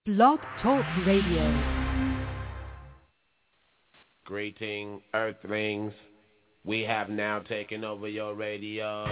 Blog Talk Radio. Greeting, Earthlings. We have now taken over your radio.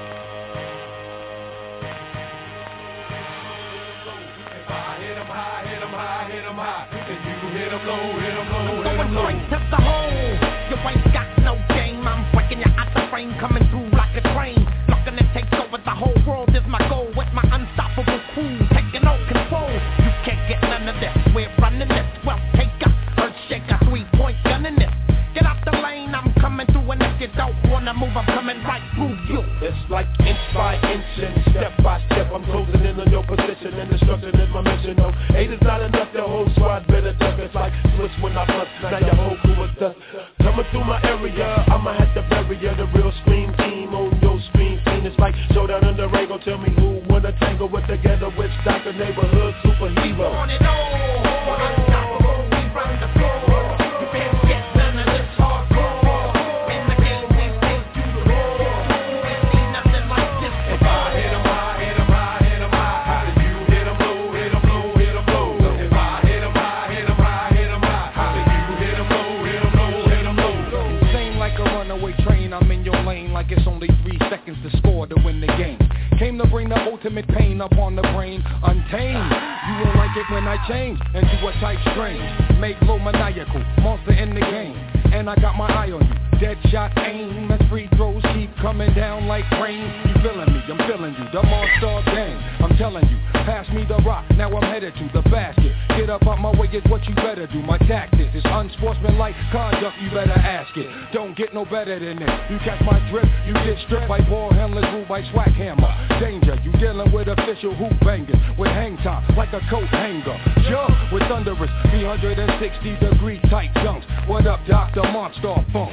If I hit 'em high, hit 'em high, hit 'em high. If you hit 'em low, hit 'em low, hit 'em low. Going straight to the hole. You ain't got no game. I'm breaking you out the frame, coming through like a train. Looking to take over the whole world is my goal. With my unstoppable crew taking all control. You can't get none of this. We're running this. Well, take a earth shaker, 3-point gun in this. Get out the lane, I'm coming through, and if you don't wanna move, I'm coming right through you. It's like inch by inch and step by step, I'm closing in on your position, and destruction is my mission. No, 8 is not enough, the whole squad better duck. It's like switch when I bust, now your whole crew is dust. Coming through my area, I'ma have to bury ya. The real scream team on your screen scene. It's like showdown in the ring, tell me who wanna tangle with together with Dr. Neighborhood Superhero. On it all, unstoppable, we run the floor. You can't get none of this hardcore. In the game, we stay to the roar. You ain't seen nothing like this. If I hit 'em high, hit 'em high, hit 'em high. How do you hit 'em low, hit 'em low, hit 'em low? If I hit 'em high, hit 'em high, hit 'em high. How do you hit 'em low, hit 'em low, hit 'em low? Insane like a runaway train, I'm in your lane like it's only 3 seconds to score to win the game. Came to bring the ultimate pain upon the brain, untamed. You won't like it when I change into a type strange. Make low maniacal, monster in the game. And I got my eye on you, dead shot aim. As free throws keep coming down like rain. You feeling me, I'm feeling you, the monster game. I'm telling you, pass me the rock, now I'm headed to the basket. Get up out my way is what you better do. My tactics is unsportsmanlike conduct, you better ask it. Don't get no better than this. You catch my drift, you get stripped by ball handlers, ruled by swag hammer. Danger, you dealing with official hoop bangers with hang time like a coat hanger. Jump with thunderous 360-degree tight dunks. What up, Dr. Monster Funk?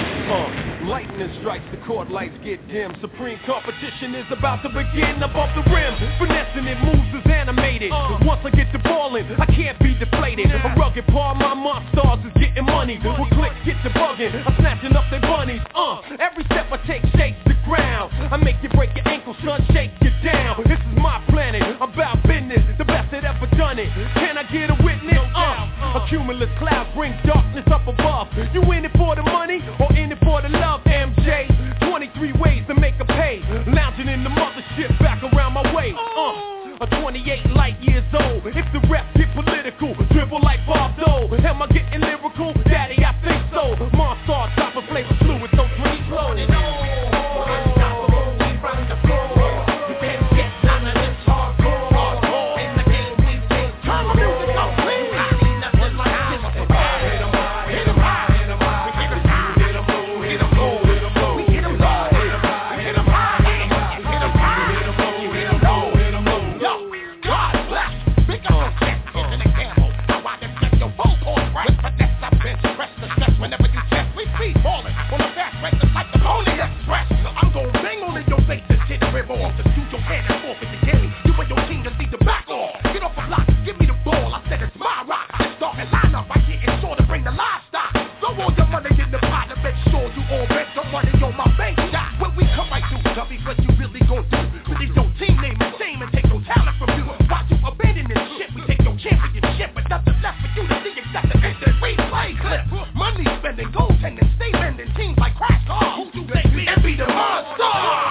Lightning strikes, the court lights get dim. Supreme competition is about to begin above the rim. Finessing it, moves is animated. Once I get the ball in, I can't be deflated. A rugged part, my monsters is getting money. With clicks, get to bugging. I'm snatching up their bunnies. Every step I take shakes the ground. I make you break your ankle, son, shake you down. This is my planet, I'm about business. The best that ever done it. Can I get a witness? A cumulus cloud brings darkness up above. You in it for the money or in it for the love, MJ? 23 ways to make a pay. Lounging in the mothership back around my way. A 28 light years old. If the rep get political, dribble like Bob Dole. Am I getting lyrical? Daddy, I think so. Monster, top of flavor fluid, don't drink slow. Unstoppable, we run the floor. You can't get none of this hardcore. In the game, we stay to the roar. You ain't seen nothing like this. If I hit 'em high, hit 'em high, hit 'em high. We hit 'em high, hit 'em low, hit 'em low, hit 'em low. we hit 'em low. Hit 'em high, hit 'em high, hit 'em high. Hit 'em high, Hit 'em low, you hit hit 'em 'em low, low. hit 'em low. Yo, God bless. Pick up my chest, into the gamble. Now I can get your full court right. With finesse, I bench press the stress whenever you test. We free falling on a fast break, just like the Pony Express. I'm gon' bang on in your face and shit rip off. Just shoot your hand and forfeit the game. You and your team just need to back off. Get off the block, give me the ball. I said it's my rock. Let's start and line up. I get it sure to bring the livestock. Throw all your money in the pot to make sure you all bet your money on my bank shot. When we come right through, tell me what you really gon' do. Release your team name and shame and take your talent from you. Watch you abandon this shit. We take your championship, but nothing left for you to see except the instant replay clip. Money spending, goaltending, stay bending teams like crash cars. Who do they be? And be the monster.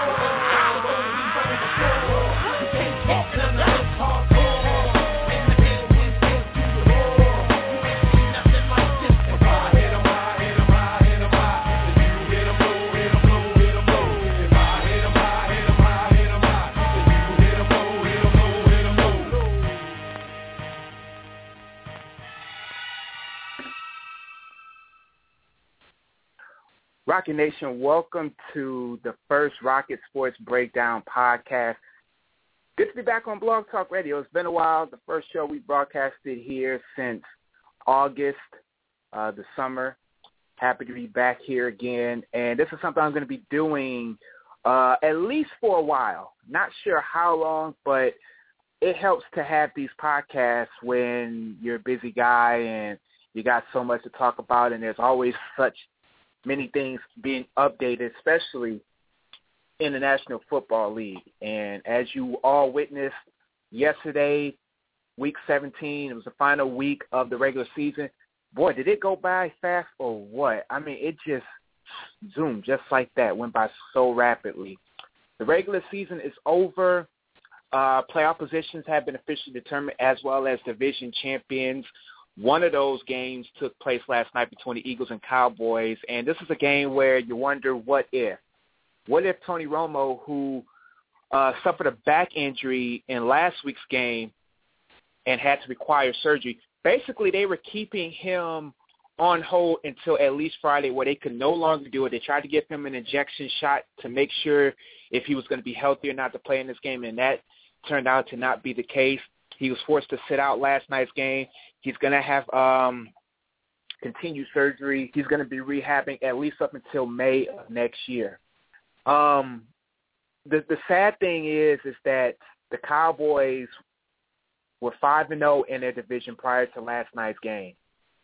Rocket Nation, welcome to the first Rocket Sports Breakdown podcast. Good to be back on Blog Talk Radio. It's been a while. The first show we broadcasted here since August, the summer. Happy to be back here again. And this is something I'm going to be doing at least for a while. Not sure how long, but it helps to have these podcasts when you're a busy guy and you got so much to talk about, and there's always such many things being updated, especially in the National Football League. And as you all witnessed yesterday, Week 17. It was the final week of the regular season. Boy, did it go by fast or what? I mean, it just zoomed just like that, went by so rapidly. The regular season is over. Playoff positions have been officially determined, as well as division champions. One of those games took place last night between the Eagles and Cowboys, and this is a game where you wonder what if. What if Tony Romo, who suffered a back injury in last week's game and had to require surgery, basically they were keeping him on hold until at least Friday, where they could no longer do it. They tried to give him an injection shot to make sure if he was going to be healthy or not to play in this game, and that turned out to not be the case. He was forced to sit out last night's game. He's going to have continued surgery. He's going to be rehabbing at least up until May of next year. The sad thing is that the Cowboys were 5-0 in their division prior to last night's game.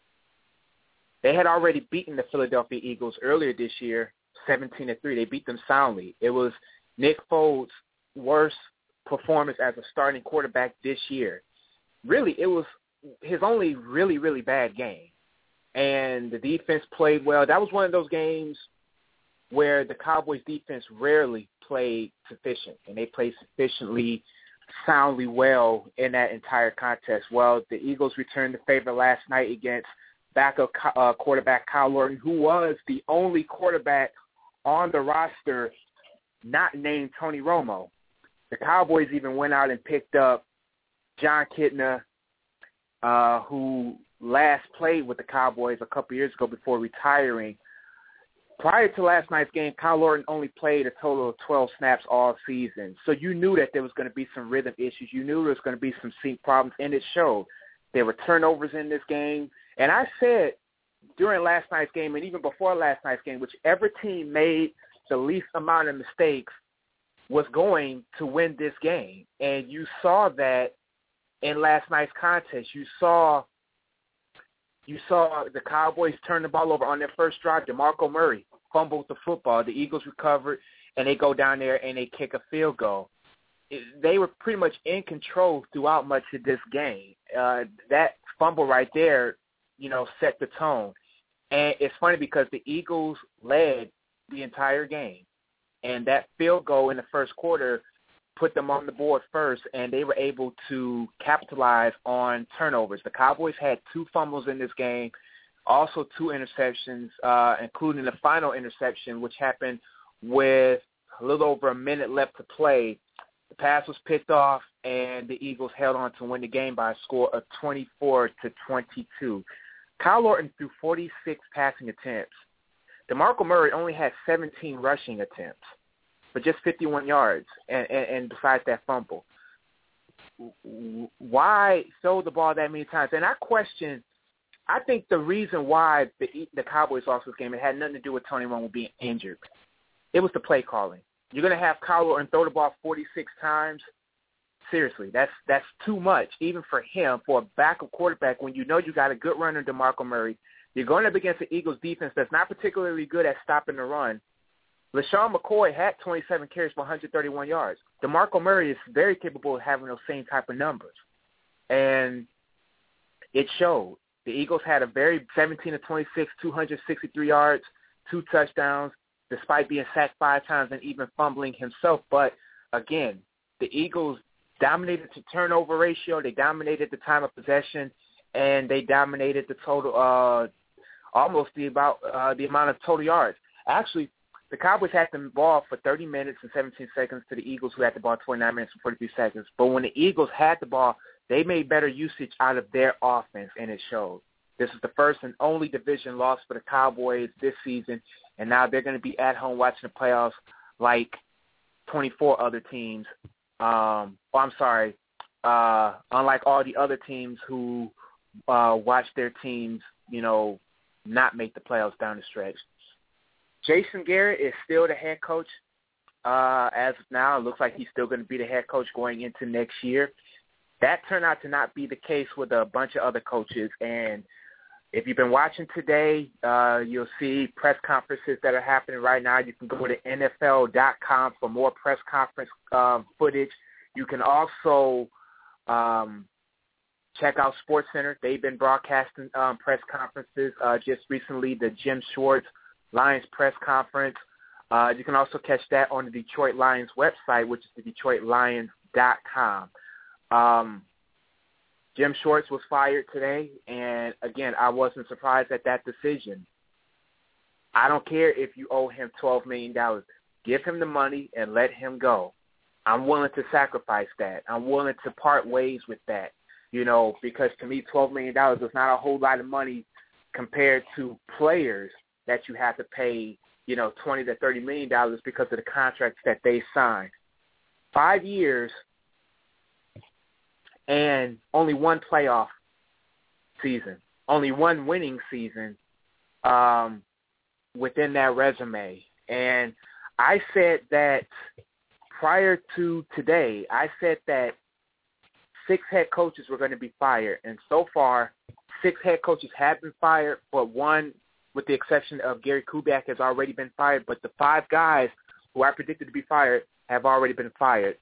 They had already beaten the Philadelphia Eagles earlier this year, 17-3. They beat them soundly. It was Nick Foles' worst performance as a starting quarterback this year. Really, it was his only really, really bad game. And the defense played well. That was one of those games where the Cowboys' defense rarely played sufficient, and they played sufficiently soundly well in that entire contest. Well, the Eagles returned the favor last night against backup quarterback Kyle Lorton, who was the only quarterback on the roster not named Tony Romo. The Cowboys even went out and picked up John Kitna, who last played with the Cowboys a couple years ago before retiring. Prior to last night's game, Kyle Lorton only played a total of 12 snaps all season. So you knew that there was going to be some rhythm issues. You knew there was going to be some sync problems, and it showed. There were turnovers in this game. And I said during last night's game and even before last night's game, whichever team made the least amount of mistakes was going to win this game. And you saw that in last night's contest. You saw the Cowboys turn the ball over on their first drive. DeMarco Murray fumbled the football. The Eagles recovered, and they go down there and they kick a field goal. They were pretty much in control throughout much of this game. That fumble right there, set the tone. And it's funny because the Eagles led the entire game. And that field goal in the first quarter put them on the board first, and they were able to capitalize on turnovers. The Cowboys had 2 fumbles in this game, also 2 interceptions, including the final interception, which happened with a little over a minute left to play. The pass was picked off, and the Eagles held on to win the game by a score of 24-22. Kyle Lorton threw 46 passing attempts. DeMarco Murray only had 17 rushing attempts, but just 51 yards, and besides that fumble. Why throw the ball that many times? And I think the reason why the Cowboys lost this game, it had nothing to do with Tony Romo being injured. It was the play calling. You're going to have Kyle Lorton throw the ball 46 times? Seriously, that's too much, even for him, for a backup quarterback, when you know you got a good runner, DeMarco Murray. You're going up against the Eagles defense that's not particularly good at stopping the run. LaShawn McCoy had 27 carries for 131 yards. DeMarco Murray is very capable of having those same type of numbers. And it showed. The Eagles had a very 17-26, 263 yards, 2 touchdowns, despite being sacked 5 times and even fumbling himself. But, again, the Eagles dominated the turnover ratio. They dominated the time of possession, and they dominated the total, almost the amount of total yards. Actually, the Cowboys had the ball for 30 minutes and 17 seconds to the Eagles, who had the ball 29 minutes and 43 seconds. But when the Eagles had the ball, they made better usage out of their offense, and it showed. This is the first and only division loss for the Cowboys this season, and now they're going to be at home watching the playoffs like 24 other teams. Unlike all the other teams who watch their teams, not make the playoffs down the stretch. Jason Garrett is still the head coach as of now. It looks like he's still going to be the head coach going into next year. That turned out to not be the case with a bunch of other coaches. And if you've been watching today, you'll see press conferences that are happening right now. You can go to NFL.com for more press conference footage. You can also check out SportsCenter. They've been broadcasting press conferences just recently, the Jim Schwartz Lions press conference. You can also catch that on the Detroit Lions website, which is the DetroitLions.com. Jim Schwartz was fired today, and, again, I wasn't surprised at that decision. I don't care if you owe him $12 million. Give him the money and let him go. I'm willing to sacrifice that. I'm willing to part ways with that, because to me $12 million is not a whole lot of money compared to players that you have to pay, $20 to $30 million because of the contracts that they signed. 5 years and only one playoff season, only one winning season within that resume. And I said that prior to today, I said that 6 head coaches were going to be fired. And so far, 6 head coaches have been fired, but one, with the exception of Gary Kubiak, has already been fired. But the 5 guys who I predicted to be fired have already been fired.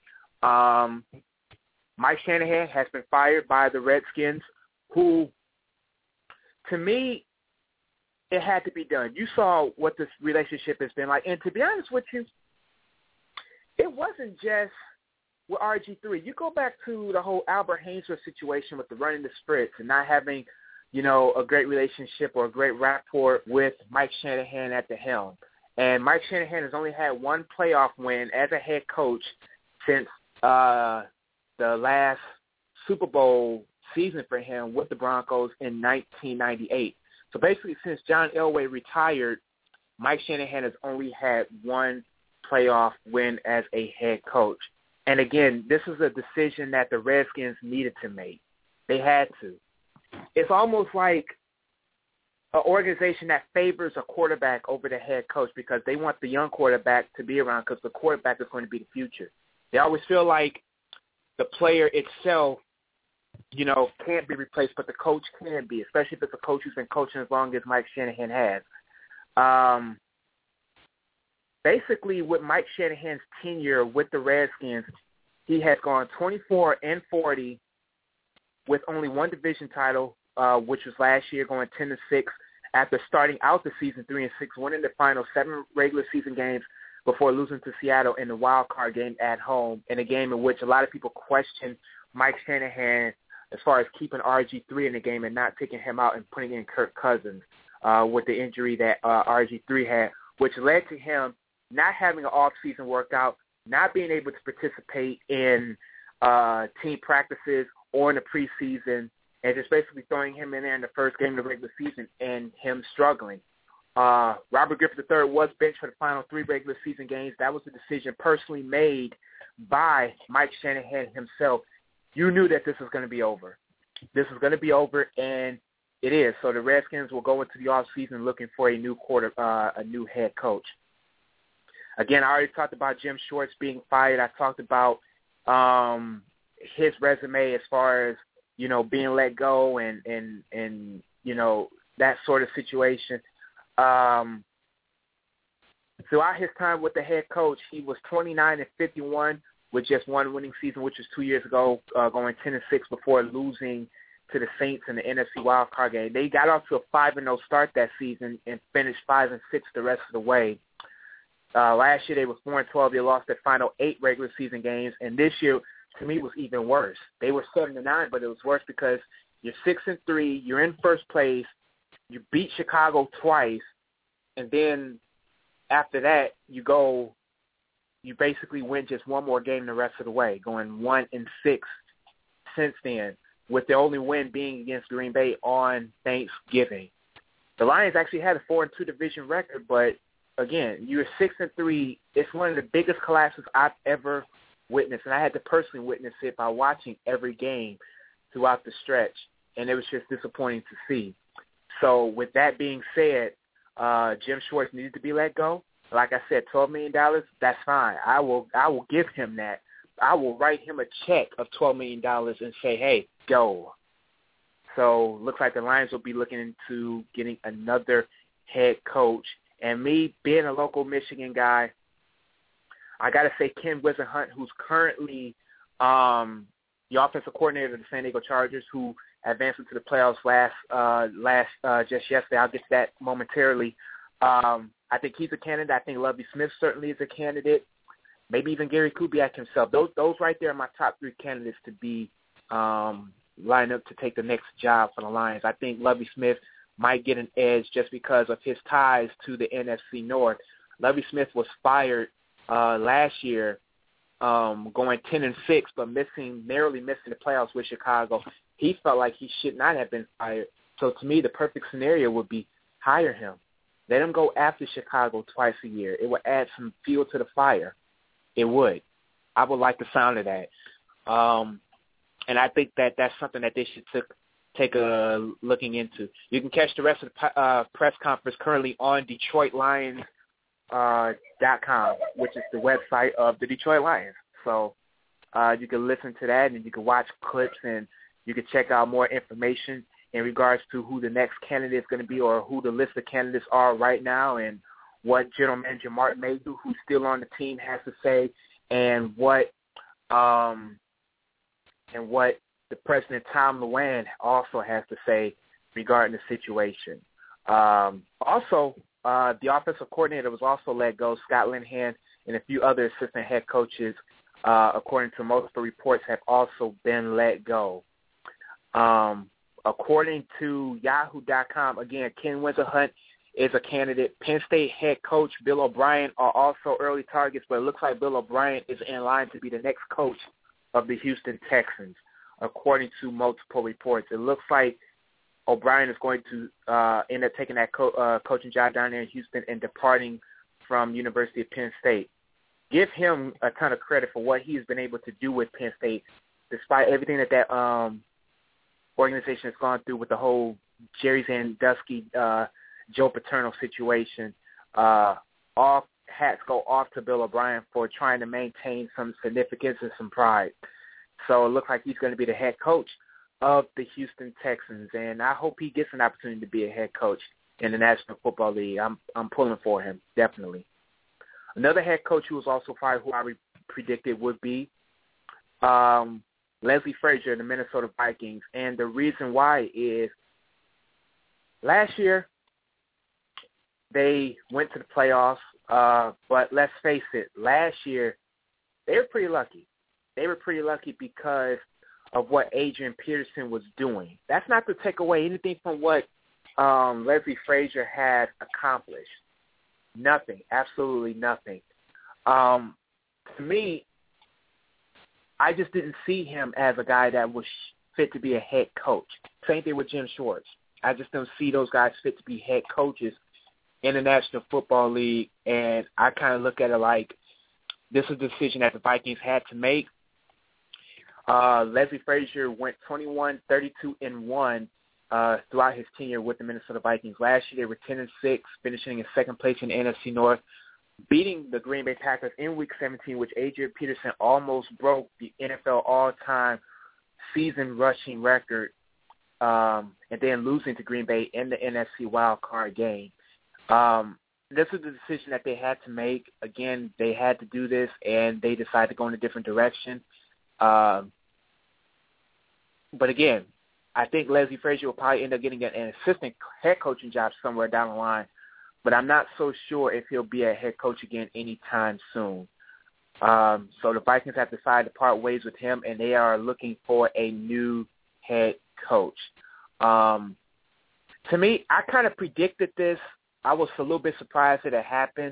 Mike Shanahan has been fired by the Redskins, who, to me, it had to be done. You saw what this relationship has been like. And to be honest with you, it wasn't just with RG3. You go back to the whole Albert Haynesworth situation with the running the spritz and not having, a great relationship or a great rapport with Mike Shanahan at the helm. And Mike Shanahan has only had one playoff win as a head coach since the last Super Bowl season for him with the Broncos in 1998. So basically, since John Elway retired, Mike Shanahan has only had one playoff win as a head coach. And again, this is a decision that the Redskins needed to make. They had to. It's almost like an organization that favors a quarterback over the head coach because they want the young quarterback to be around because the quarterback is going to be the future. They always feel like the player itself, can't be replaced, but the coach can be, especially if it's a coach who's been coaching as long as Mike Shanahan has. Basically, with Mike Shanahan's tenure with the Redskins, he has gone 24-40 with only one division title, which was last year, going 10-6 after starting out the season 3-6, winning the final 7 regular season games before losing to Seattle in the wild card game at home, in a game in which a lot of people questioned Mike Shanahan as far as keeping RG3 in the game and not taking him out and putting in Kirk Cousins with the injury that RG3 had, which led to him not having an off-season workout, not being able to participate in team practices or in the preseason, and just basically throwing him in there in the first game of the regular season and him struggling. Robert Griffin III was benched for the final 3 regular season games. That was a decision personally made by Mike Shanahan himself. You knew that this was going to be over. This was going to be over, and it is. So the Redskins will go into the offseason looking for a new head coach. Again, I already talked about Jim Schwartz being fired. I talked about his resume as far as, being let go and that sort of situation. Throughout his time with the head coach, he was 29-51 with just one winning season, which was 2 years ago, going 10-6 before losing to the Saints in the NFC wildcard game. They got off to a 5-0 start that season and finished 5-6 the rest of the way. Last year they were 4-12. They lost their final 8 regular season games, and this year, to me, was even worse. They were 7-9, but it was worse because you're 6-3, you're in first place, you beat Chicago twice, and then after that you basically win just one more game the rest of the way, going 1-6 since then, with the only win being against Green Bay on Thanksgiving. The Lions actually had a 4-2 division record, but again, you're 6-3. It's one of the biggest collapses I've ever witnessed, and I had to personally witness it by watching every game throughout the stretch, and it was just disappointing to see. So with that being said, Jim Schwartz needed to be let go. Like I said, $12 million, that's fine. I will give him that. I will write him a check of $12 million and say, hey, go. So looks like the Lions will be looking into getting another head coach. And me being a local Michigan guy, I got to say Ken Wisenhunt, who's currently the offensive coordinator of the San Diego Chargers, who advanced into the playoffs just yesterday. I'll get to that momentarily. I think he's a candidate. I think Lovie Smith certainly is a candidate. Maybe even Gary Kubiak himself. Those right there are my top 3 candidates to be lined up to take the next job for the Lions. I think Lovie Smith might get an edge just because of his ties to the NFC North. Lovie Smith was fired last year, going 10-6, but narrowly missing the playoffs with Chicago. He felt like he should not have been fired. So to me, the perfect scenario would be hire him. Let him go after Chicago twice a year. It would add some fuel to the fire. It would. I would like the sound of that. And I think that that's something that they should take a looking into. You can catch the rest of the press conference currently on DetroitLions.com, which is the website of the Detroit Lions. So you can listen to that, and you can watch clips, and you can check out more information in regards to who the next candidate is going to be, or who the list of candidates are right now, and what General Manager Martin Mayhew, who's still on the team, has to say, and what the President Tom Luan also has to say regarding the situation. Also, the offensive coordinator was also let go. Scott Linehan and a few other assistant head coaches, according to multiple reports, have also been let go. According to Yahoo.com, again, Ken Winterhunt is a candidate. Penn State head coach Bill O'Brien are also early targets, but it looks like Bill O'Brien is in line to be the next coach of the Houston Texans, according to multiple reports. It looks like O'Brien is going to end up taking that coaching job down there in Houston and departing from University of Penn State. Give him a ton of credit for what he's been able to do with Penn State, despite everything that organization has gone through with the whole Jerry Sandusky, Joe Paterno situation. All hats go off to Bill O'Brien for trying to maintain some significance and some pride. So it looks like he's going to be the head coach of the Houston Texans, and I hope he gets an opportunity to be a head coach in the National Football League. I'm pulling for him, definitely. Another head coach who was also fired, who I predicted would be Leslie Frazier, the Minnesota Vikings. And the reason why is last year they went to the playoffs, but let's face it, last year they were pretty lucky. They were pretty lucky because of what Adrian Peterson was doing. That's not to take away anything from what Leslie Frazier had accomplished. Nothing, absolutely nothing. To me, I just didn't see him as a guy that was fit to be a head coach. Same thing with Jim Schwartz. I just don't see those guys fit to be head coaches in the National Football League, and I kind of look at it like this is a decision that the Vikings had to make. Leslie Frazier went 21-32-1 throughout his tenure with the Minnesota Vikings. Last year they were 10-6, finishing in second place in the NFC North, beating the Green Bay Packers in Week 17, which Adrian Peterson almost broke the NFL all-time season rushing record, and then losing to Green Bay in the NFC wild card game. This was the decision that they had to make. Again, they had to do this, and they decided to go in a different direction. But again, I think Leslie Frazier will probably end up getting an assistant head coaching job somewhere down the line, but I'm not so sure if he'll be a head coach again anytime soon. So the Vikings have decided to part ways with him, and they are looking for a new head coach. To me, I kind of predicted this. I was a little bit surprised that it happened.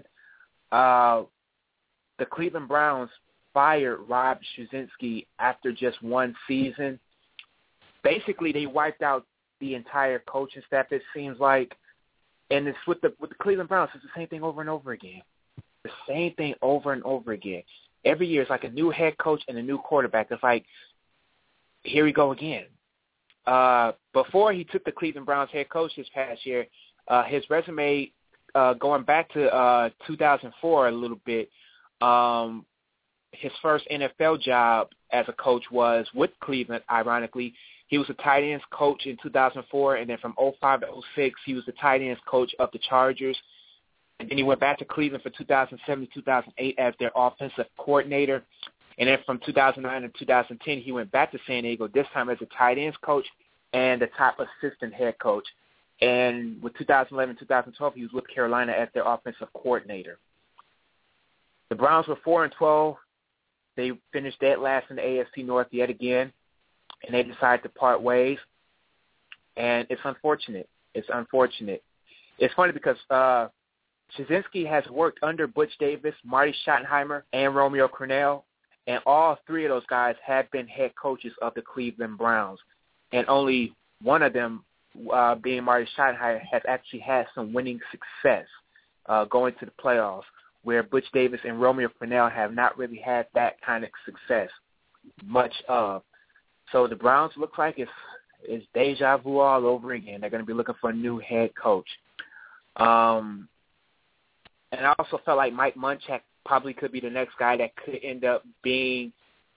The Cleveland Browns fired Rob Straczynski after just one season. Basically, they wiped out the entire coaching staff, it seems like. And it's with the Cleveland Browns, it's the same thing over and over again. The same thing over and over again. Every year it's like a new head coach and a new quarterback. It's like, here we go again. Before he took the Cleveland Browns head coach this past year, his resume, going back to 2004 a little bit, his first NFL job as a coach was with Cleveland, ironically. He was a tight ends coach in 2004, and then from 05 to 06, he was the tight ends coach of the Chargers. And then he went back to Cleveland for 2007 to 2008 as their offensive coordinator. And then from 2009 to 2010, he went back to San Diego, this time as a tight ends coach and the top assistant head coach. And with 2011, 2012, he was with Carolina as their offensive coordinator. The Browns were 4-12. They finished dead last in the AFC North yet again, and they decided to part ways. And it's unfortunate. It's unfortunate. It's funny because Szczynski has worked under Butch Davis, Marty Schottenheimer, and Romeo Crennel, and all three of those guys have been head coaches of the Cleveland Browns. And only one of them, being Marty Schottenheimer, has actually had some winning success going to the playoffs, where Butch Davis and Romeo Crennel have not really had that kind of success, much of. So the Browns look like it's deja vu all over again. They're going to be looking for a new head coach. And I also felt like Mike Munchak probably could be the next guy that could end up being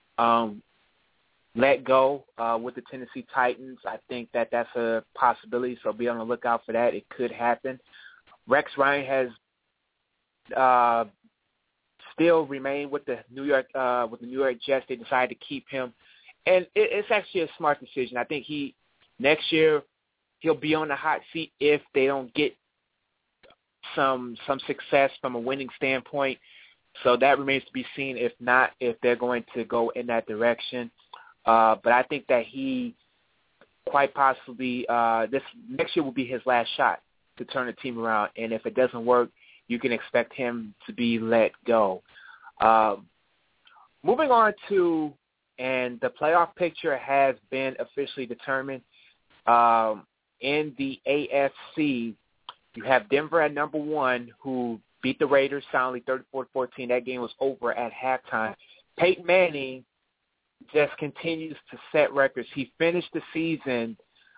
let go with the Tennessee Titans. I think that's a possibility, so be on the lookout for that. It could happen. Rex Ryan has still remained with the New York Jets. They decided to keep him, and it's actually a smart decision. I think next year he'll be on the hot seat if they don't get some success from a winning standpoint. So that remains to be seen. If not, if they're going to go in that direction. But I think that he quite possibly this next year will be his last shot to turn the team around. And if it doesn't work, you can expect him to be let go. Moving on to, and the playoff picture has been officially determined. In the AFC, you have Denver at number 1, who beat the Raiders soundly 34-14. That game was over at halftime. Peyton Manning just continues to set records. He finished the season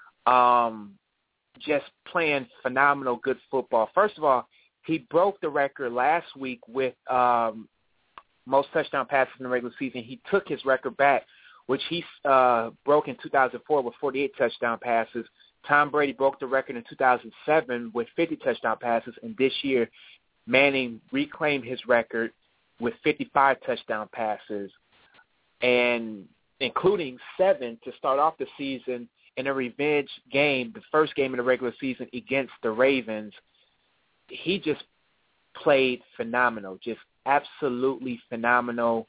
just playing phenomenal good football. First of all, he broke the record last week with most touchdown passes in the regular season. He took his record back, which he broke in 2004 with 48 touchdown passes. Tom Brady broke the record in 2007 with 50 touchdown passes, and this year Manning reclaimed his record with 55 touchdown passes, and including 7 to start off the season in a revenge game, the first game in the regular season against the Ravens. He just played phenomenal, just absolutely phenomenal.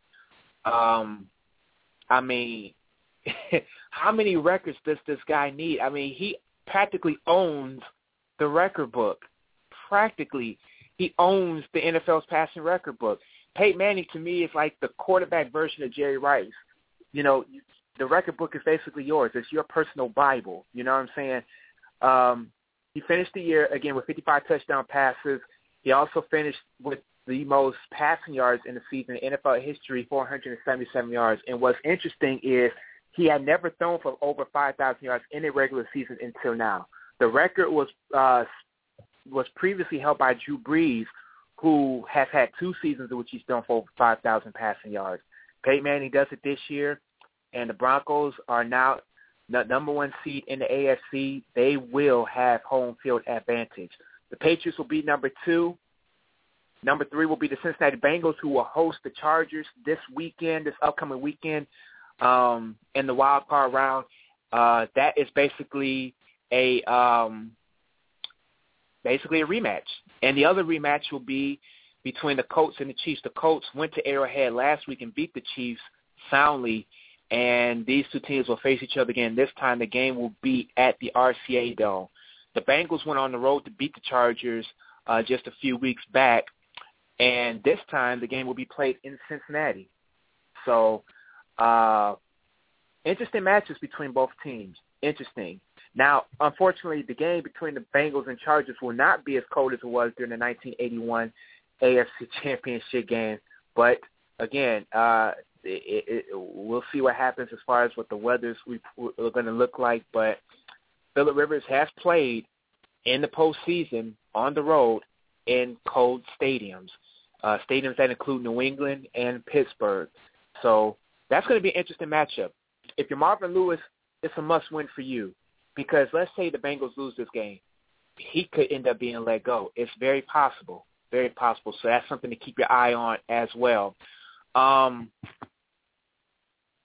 I mean, how many records does this guy need? I mean, he practically owns the record book. Practically, he owns the NFL's passing record book. Peyton Manning, to me, is like the quarterback version of Jerry Rice. You know, the record book is basically yours. It's your personal Bible. You know what I'm saying? He finished the year, again, with 55 touchdown passes. He also finished with the most passing yards in the season in NFL history, 477 yards. And what's interesting is he had never thrown for over 5,000 yards in a regular season until now. The record was previously held by Drew Brees, who has had 2 seasons in which he's thrown for over 5,000 passing yards. Peyton Manning does it this year, and the Broncos are now the number 1 seed in the AFC. They will have home field advantage. The Patriots will be number 2. Number 3 will be the Cincinnati Bengals, who will host the Chargers this upcoming weekend, in the wild card round. That is basically a rematch. And the other rematch will be between the Colts and the Chiefs. The Colts went to Arrowhead last week and beat the Chiefs soundly, and these 2 teams will face each other again. This time the game will be at the RCA Dome. The Bengals went on the road to beat the Chargers just a few weeks back, and this time the game will be played in Cincinnati. So interesting matches between both teams. Interesting. Now, unfortunately, the game between the Bengals and Chargers will not be as cold as it was during the 1981 AFC Championship game. But, again, we'll see what happens as far as what the weather's are going to look like. But Phillip Rivers has played in the postseason on the road in cold stadiums, stadiums that include New England and Pittsburgh. So that's going to be an interesting matchup. If you're Marvin Lewis, it's a must-win for you. Because let's say the Bengals lose this game, he could end up being let go. It's very possible, very possible. So that's something to keep your eye on as well.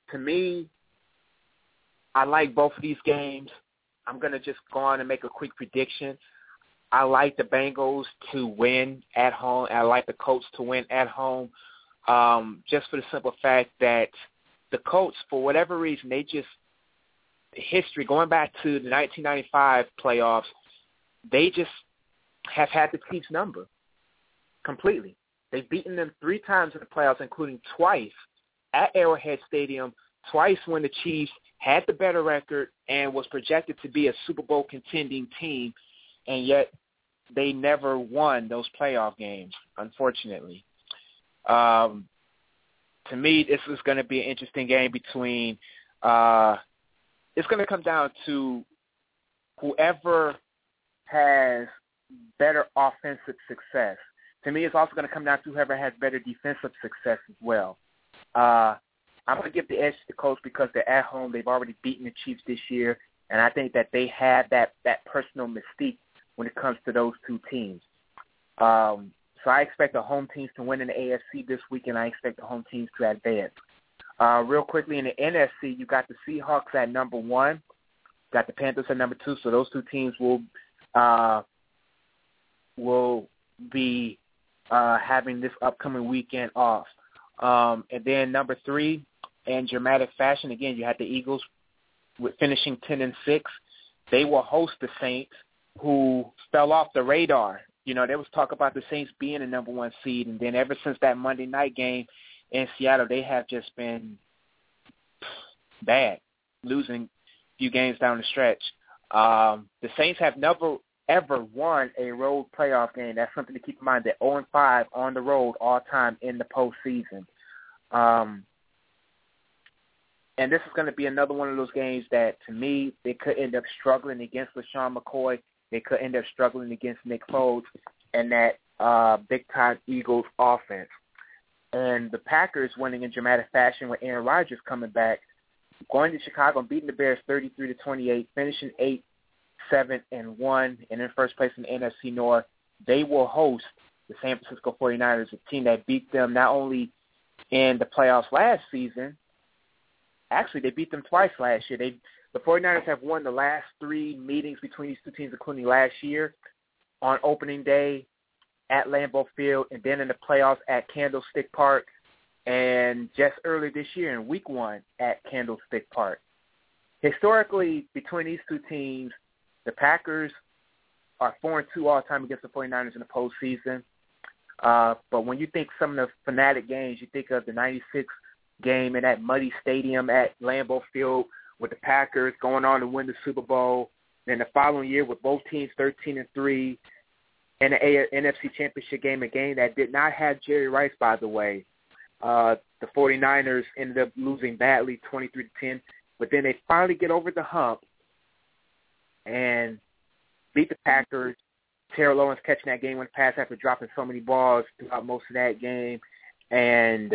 to me, I like both of these games. I'm going to just go on and make a quick prediction. I like the Bengals to win at home. I like the Colts to win at home, just for the simple fact that the Colts, for whatever reason, they just history going back to the 1995 playoffs, they just have had the Chiefs' number completely. They've beaten them 3 times in the playoffs, including twice at Arrowhead Stadium, twice when the Chiefs had the better record and was projected to be a Super Bowl contending team, and yet they never won those playoff games, unfortunately. To me, this is going to be an interesting game between it's going to come down to whoever has better offensive success. To me, it's also going to come down to whoever has better defensive success as well. I'm going to give the edge to the Colts because they're at home. They've already beaten the Chiefs this year, and I think that they have that personal mystique when it comes to those two teams. So I expect the home teams to win in the AFC this week, and I expect the home teams to advance. Real quickly, in the NFC, you got the Seahawks at number 1, got the Panthers at number 2, so those two teams will be having this upcoming weekend off. And then number 3, in dramatic fashion, again, you had the Eagles with finishing 10-6. They will host the Saints, who fell off the radar. You know, there was talk about the Saints being a number 1 seed, and then ever since that Monday night game in Seattle, they have just been bad, losing a few games down the stretch. The Saints have never, ever won a road playoff game. That's something to keep in mind. They're 0-5 on the road all time in the postseason. And this is going to be another one of those games that, to me, they could end up struggling against LaShawn McCoy. They could end up struggling against Nick Foles and that big-time Eagles offense. And the Packers winning in dramatic fashion with Aaron Rodgers coming back, going to Chicago and beating the Bears 33-28, finishing 8-7-1, and in first place in the NFC North. They will host the San Francisco 49ers, a team that beat them not only in the playoffs last season. Actually, they beat them twice last year. The 49ers have won the last 3 meetings between these two teams, including last year on opening day at Lambeau Field, and then in the playoffs at Candlestick Park, and just early this year in Week 1 at Candlestick Park. Historically, between these two teams, the Packers are 4-2 all time against the 49ers in the postseason. But when you think some of the fanatic games, you think of the 96 game in that muddy stadium at Lambeau Field with the Packers going on to win the Super Bowl. Then the following year with both teams 13-3 in the NFC Championship game, a game that did not have Jerry Rice, by the way. The 49ers ended up losing badly 23-10, but then they finally get over the hump and beat the Packers. Terrell Owens catching that game-winning pass after dropping so many balls throughout most of that game. And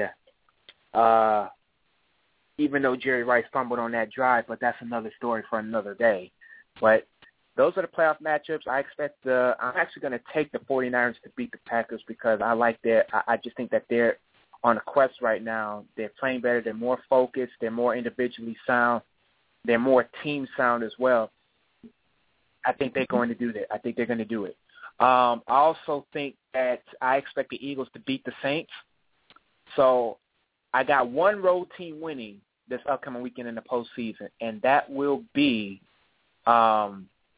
even though Jerry Rice fumbled on that drive, but that's another story for another day. But those are the playoff matchups. I'm actually going to take the 49ers to beat the Packers because I just think that they're on a quest right now. They're playing better. They're more focused. They're more individually sound. They're more team sound as well. I think they're going to do that. I think they're going to do it. I also think that I expect the Eagles to beat the Saints. So I got one road team winning this upcoming weekend in the postseason, and that will be the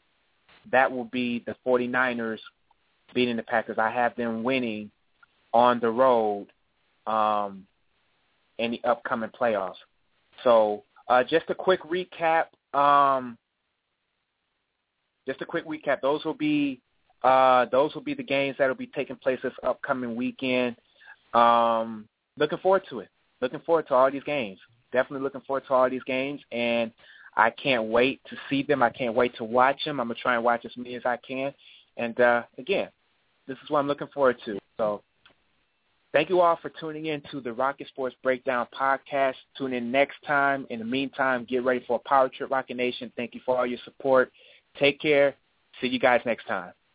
49ers beating the Packers. I have them winning on the road in the upcoming playoffs. So just a quick recap. Those will be the games that will be taking place this upcoming weekend. Looking forward to it. Looking forward to all these games. Definitely looking forward to all these games, and I can't wait to see them. I can't wait to watch them. I'm going to try and watch as many as I can. And, again, this is what I'm looking forward to. So thank you all for tuning in to the Rocket Sports Breakdown podcast. Tune in next time. In the meantime, get ready for a power trip, Rocket Nation. Thank you for all your support. Take care. See you guys next time.